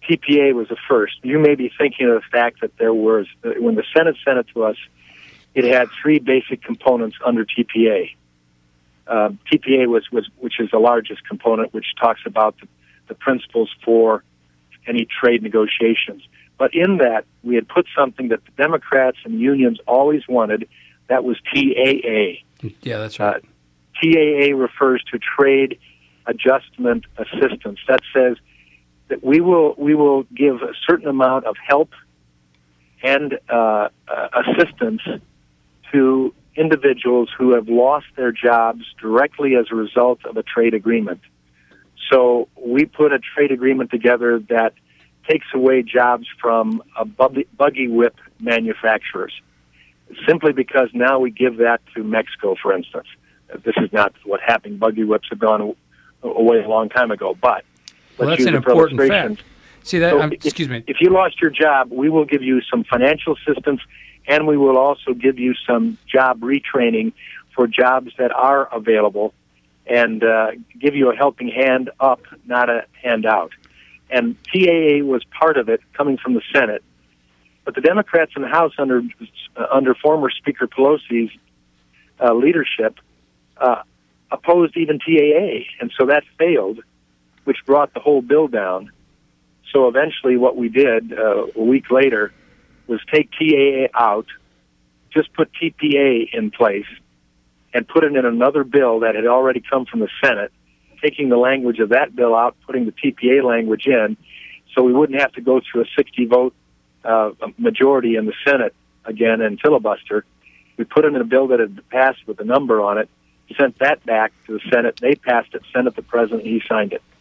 T P A was a first. You may be thinking of the fact that there was, when the Senate sent it to us, it had three basic components under T P A. Uh, T P A was, was, which is the largest component, which talks about the, the principles for any trade negotiations. But in that, we had put something that the Democrats and unions always wanted. That was T A A. Yeah, that's right. Uh, T A A refers to Trade Adjustment Assistance. That says that we will we will give a certain amount of help and uh, uh, assistance to individuals who have lost their jobs directly as a result of a trade agreement. So we put a trade agreement together that takes away jobs from a buggy, buggy whip manufacturers, simply because now we give that to Mexico, for instance. This is not what happened. Buggy whips have gone away a long time ago, but well, let's that's an use it for important illustration. fact. See that? So um, if, excuse me. If you lost your job, we will give you some financial assistance, and we will also give you some job retraining for jobs that are available, and uh, give you a helping hand up, not a hand out. And T A A was part of it, coming from the Senate. But the Democrats in the House, under uh, under former Speaker Pelosi's uh, leadership, uh, opposed even T A A, and so that failed, which brought the whole bill down. So eventually what we did uh, a week later was take T A A out, just put T P A in place, and put it in another bill that had already come from the Senate, taking the language of that bill out, putting the T P A language in, so we wouldn't have to go through a sixty-vote uh, majority in the Senate again and filibuster. We put it in a bill that had passed with a number on it, sent that back to the Senate. They passed it, sent it to the President, and he signed it.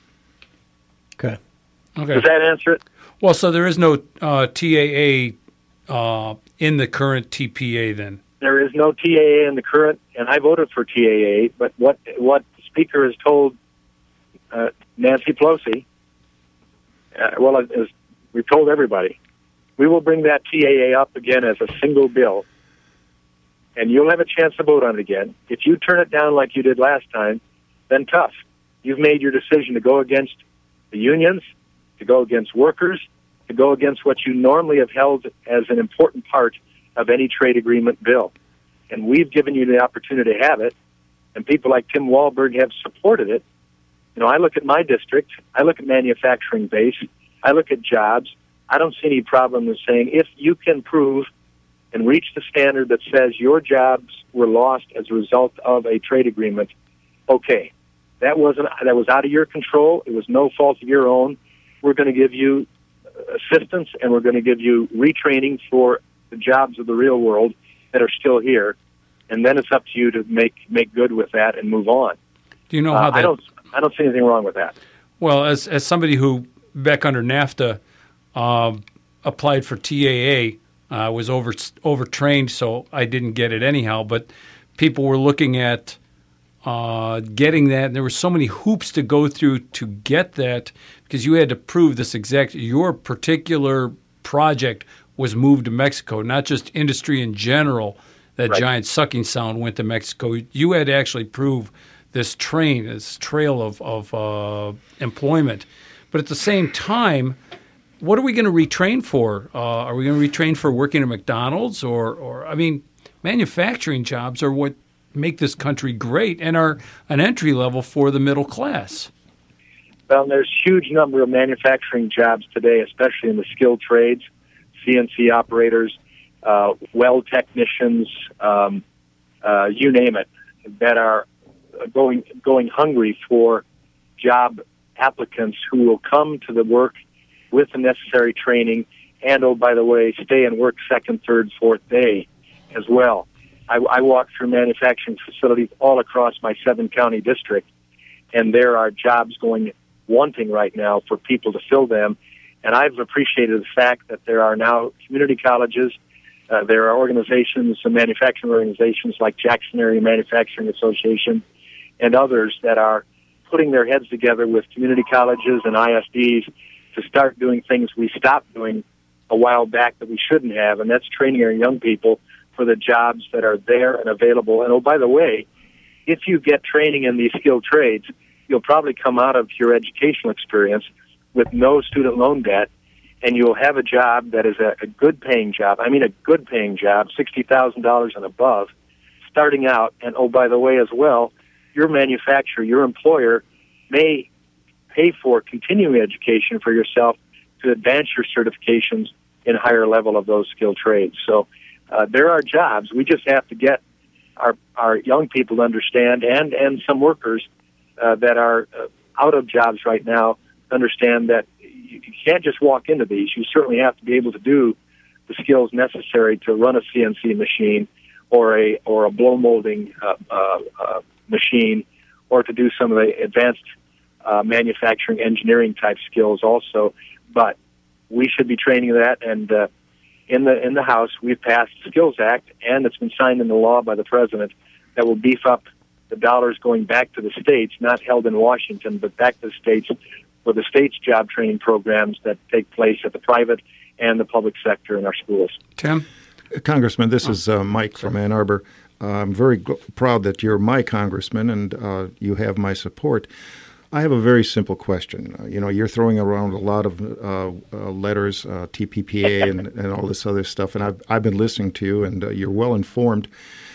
Okay. Okay. Does that answer it? Well, so there is no uh, T A A uh, in the current T P A then? There is no T A A in the current, and I voted for T A A, but what what the Speaker has told uh, Nancy Pelosi, uh, well, as we've told everybody, we will bring that T A A up again as a single bill, and you'll have a chance to vote on it again. If you turn it down like you did last time, then tough. You've made your decision to go against the unions, to go against workers, to go against what you normally have held as an important part of any trade agreement bill. And we've given you the opportunity to have it, and people like Tim Walberg have supported it. You know, I look at my district, I look at manufacturing base, I look at jobs. I don't see any problem in saying if you can prove and reach the standard that says your jobs were lost as a result of a trade agreement, okay, that wasn't that was out of your control. It was no fault of your own. We're going to give you assistance, and we're going to give you retraining for the jobs of the real world that are still here, and then it's up to you to make make good with that and move on. Do you know how uh, that? I don't. I don't see anything wrong with that. Well, as as somebody who back under NAFTA uh, applied for T A A, I uh, was over overtrained, so I didn't get it anyhow. But people were looking at uh, getting that, and there were so many hoops to go through to get that, because you had to prove this exact your particular project was moved to Mexico, not just industry in general. That Right. giant sucking sound went to Mexico. You had to actually prove this train, this trail of, of uh, employment. But at the same time, what are we going to retrain for? Uh, are we going to retrain for working at McDonald's? Or, or, I mean, manufacturing jobs are what make this country great and are an entry level for the middle class. Well, there's a huge number of manufacturing jobs today, especially in the skilled trades, C N C operators, uh, weld technicians, um, uh, you name it, that are going going hungry for job applicants who will come to the work with the necessary training and, oh, by the way, stay and work second, third, fourth day as well. I, I walk through manufacturing facilities all across my seven-county district, and there are jobs going wanting right now for people to fill them. And I've appreciated the fact that there are now community colleges, uh, there are organizations, some manufacturing organizations like Jackson Area Manufacturing Association and others that are putting their heads together with community colleges and I S Ds to start doing things we stopped doing a while back that we shouldn't have, and that's training our young people for the jobs that are there and available. And, oh, by the way, if you get training in these skilled trades, you'll probably come out of your educational experience with no student loan debt, and you'll have a job that is a, a good-paying job. I mean, a good-paying job, sixty thousand dollars and above, starting out. And, oh, by the way, as well, your manufacturer, your employer, may pay for continuing education for yourself to advance your certifications in a higher level of those skilled trades. So uh, there are jobs. We just have to get our our young people to understand, and, and some workers uh, that are uh, out of jobs right now, understand that you, you can't just walk into these. You certainly have to be able to do the skills necessary to run a C N C machine or a or a blow molding uh, uh, uh, machine, or to do some of the advanced uh, manufacturing engineering type skills also. But we should be training that, and uh, in the in the House we've passed the Skills Act, and it's been signed into law by the President, that will beef up the dollars going back to the states, not held in Washington, but back to the states for the states' job training programs that take place at the private and the public sector in our schools. Tim? Congressman, this is uh, Mike from Ann Arbor. Uh, I'm very gl- proud that you're my congressman and uh, you have my support. I have a very simple question. Uh, you know, you're throwing around a lot of uh, uh, letters, uh, T P P A and, and all this other stuff, and I've, I've been listening to you, and uh, you're well informed.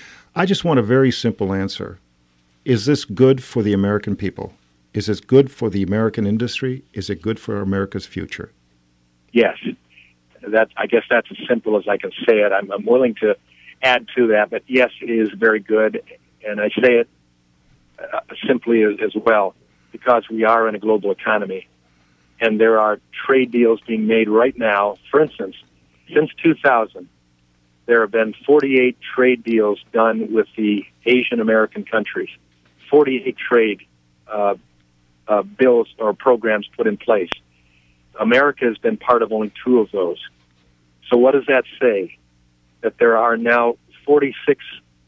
I just want a very simple answer. Is this good for the American people? Is it good for the American industry? Is it good for America's future? Yes. That, I guess that's as simple as I can say it. I'm, I'm willing to add to that, but yes, it is very good, and I say it uh, simply as, as well, because we are in a global economy, and there are trade deals being made right now. For instance, since two thousand, there have been forty-eight trade deals done with the Asian American countries, forty-eight trade uh, uh, bills or programs put in place. America has been part of only two of those. So what does that say? That there are now forty-six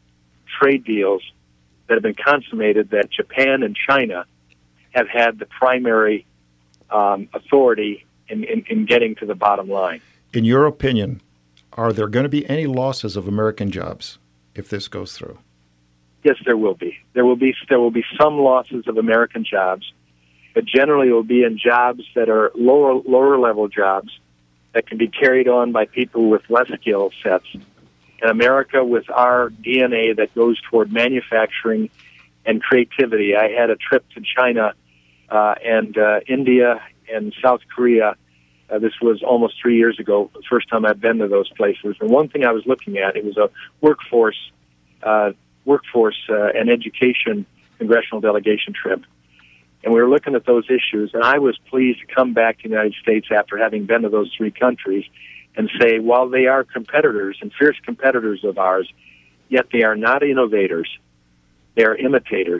trade deals that have been consummated that Japan and China have had the primary um, authority in, in, in getting to the bottom line. In your opinion, are there going to be any losses of American jobs if this goes through? Yes, there will be. There will be there will be some losses of American jobs, but generally it will be in jobs that are lower lower level jobs that can be carried on by people with less skill sets. In America, with our D N A that goes toward manufacturing and creativity, I had a trip to China uh, and uh, India and South Korea. Uh, this was almost three years ago, the first time I've been to those places. And one thing I was looking at, it was a workforce, uh, workforce uh, and education congressional delegation trip. And we were looking at those issues, and I was pleased to come back to the United States after having been to those three countries and say, while they are competitors and fierce competitors of ours, yet they are not innovators. They are imitators.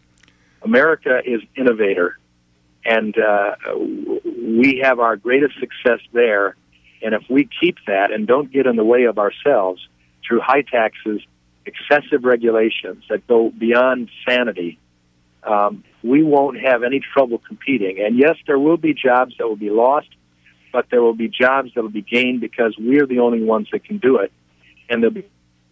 America is innovator, and uh, we have our greatest success there. And if we keep that and don't get in the way of ourselves through high taxes, excessive regulations that go beyond sanity, um, we won't have any trouble competing. And yes, there will be jobs that will be lost, but there will be jobs that will be gained because we're the only ones that can do it. And there'll be.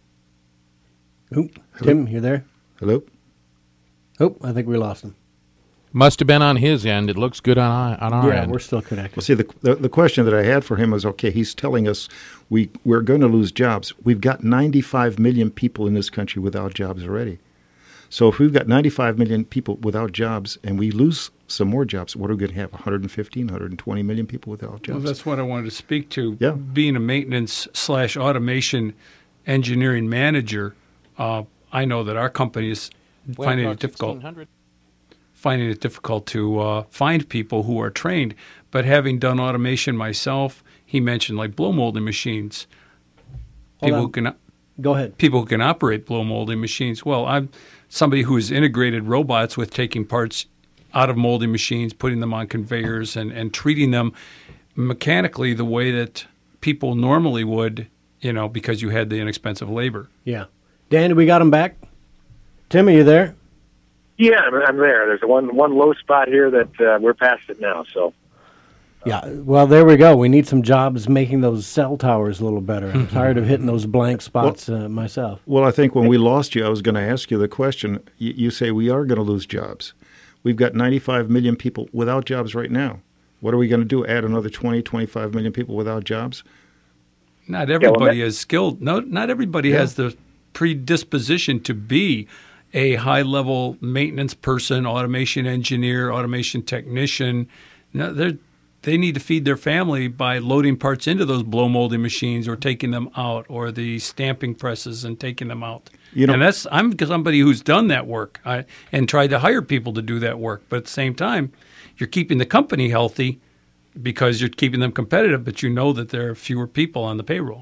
Oh, Tim, you there? Hello? Oh, I think we lost him. Must have been on his end. It looks good on our, on our yeah, end. we're still connected. Well, see, the, the the question that I had for him was, okay, he's telling us we, we're going to lose jobs. We've got ninety-five million people in this country without jobs already. So if we've got ninety-five million people without jobs and we lose some more jobs, what are we going to have, one hundred fifteen, one hundred twenty million people without jobs? Well, that's what I wanted to speak to. Yeah. Being a maintenance slash automation engineering manager, uh, I know that our company is Well, finding about it difficult. sixteen hundred Finding it difficult to uh, find people who are trained. But having done automation myself, he mentioned like blow molding machines. Hold People on. who can Go ahead. People who can operate blow molding machines. Well, I'm somebody who has integrated robots with taking parts out of molding machines, putting them on conveyors, and, and treating them mechanically the way that people normally would, you know, because you had the inexpensive labor. Yeah. Dan, we got him back? Tim, are you there? Yeah, I'm, I'm there. There's one one low spot here that uh, we're past it now. So Yeah, well, there we go. We need some jobs making those cell towers a little better. I'm tired of hitting those blank spots uh, myself. Well, I think when we lost you, I was going to ask you the question. You, you say we are going to lose jobs. We've got ninety-five million people without jobs right now. What are we going to do? Add another twenty, twenty-five million people without jobs? Not everybody Yeah, well, is skilled. No, not everybody Yeah. has the predisposition to be a high-level maintenance person, automation engineer, automation technician. No, they're they need to feed their family by loading parts into those blow molding machines or taking them out, or the stamping presses and taking them out. You know- and that's I'm somebody who's done that work I, and tried to hire people to do that work. But at the same time, you're keeping the company healthy because you're keeping them competitive, but you know that there are fewer people on the payroll.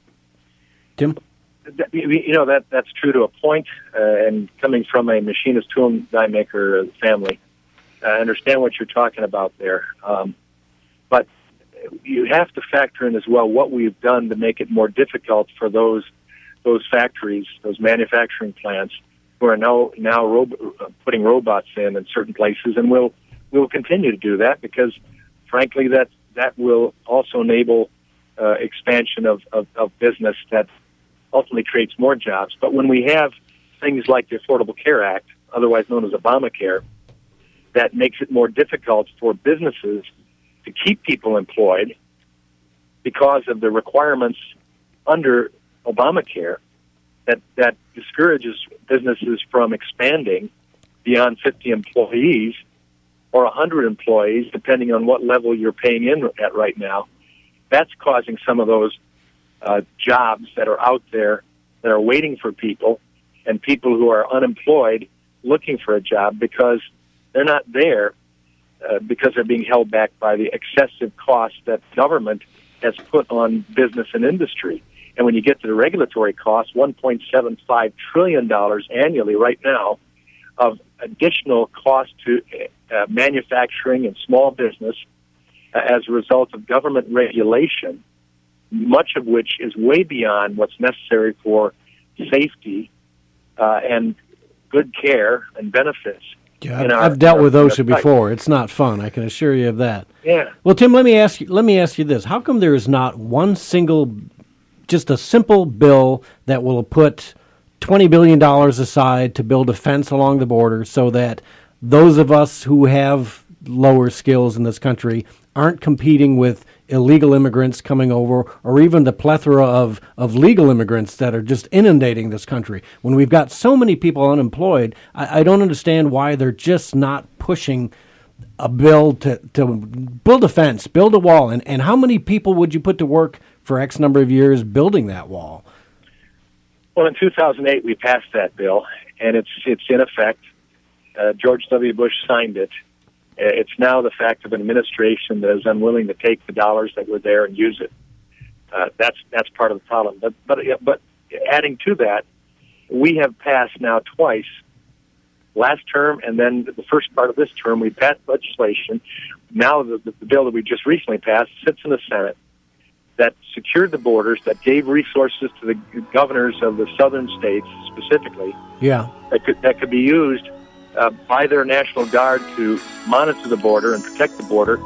Tim? That- You know, that that's true to a point, uh, and coming from a machinist tool and die maker family, I understand what you're talking about there. Um, but you have to factor in as well what we've done to make it more difficult for those those factories, those manufacturing plants, who are now now ro- putting robots in in certain places, and we'll we'll continue to do that because, frankly, that that will also enable uh, expansion of, of, of business that ultimately creates more jobs. But when we have things like the Affordable Care Act, otherwise known as Obamacare, that makes it more difficult for businesses to keep people employed because of the requirements under Obamacare, that, that discourages businesses from expanding beyond fifty employees or one hundred employees, depending on what level you're paying in at right now. That's causing some of those uh, jobs that are out there that are waiting for people, and people who are unemployed looking for a job because they're not there uh, because they're being held back by the excessive costs that government has put on business and industry. And when you get to the regulatory costs, one point seven five trillion dollars annually right now of additional cost to uh, manufacturing and small business uh, as a result of government regulation, much of which is way beyond what's necessary for safety uh, and good care and benefits. Yeah, in I've, our- I've dealt in our- with in our OSHA site. before. It's not fun. I can assure you of that. Yeah. Well, Tim, let me ask you. Let me ask you this: how come there is not one single, just a simple bill that will put twenty billion dollars aside to build a fence along the border, so that those of us who have lower skills in this country aren't competing with illegal immigrants coming over, or even the plethora of, of legal immigrants that are just inundating this country? When we've got so many people unemployed, I, I don't understand why they're just not pushing a bill to, to build a fence, build a wall. And, and how many people would you put to work for X number of years building that wall? Well, in two thousand eight, we passed that bill, and it's it's in effect. Uh, George W. Bush signed it. Uh, It's now the fact of an administration that is unwilling to take the dollars that were there and use it. Uh, that's that's part of the problem. But but but adding to that, we have passed now twice, last term and then the first part of this term, we passed legislation. Now the, the, the bill that we just recently passed sits in the Senate that secured the borders, that gave resources to the governors of the southern states specifically, Yeah. that could that could be used uh, by their National Guard to monitor the border and protect the border.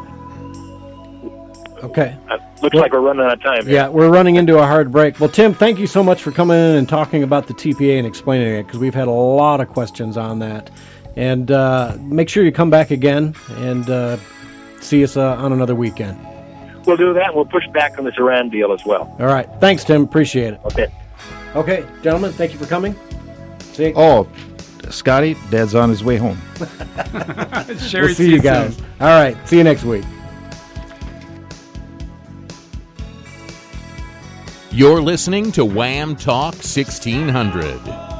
Okay. Uh, looks like we're running out of time here. Yeah, we're running into a hard break. Well, Tim, thank you so much for coming in and talking about the T P A and explaining it, because we've had a lot of questions on that. And uh, make sure you come back again and uh, see us uh, on another weekend. We'll do that, and we'll push back on this Iran deal as well. All right. Thanks, Tim. Appreciate it. Okay. Okay, gentlemen, thank you for coming. See you. Oh, Scotty, Dad's on his way home. Sherry, We'll see you guys. soon. All right. See you next week. You're listening to Wham Talk sixteen hundred.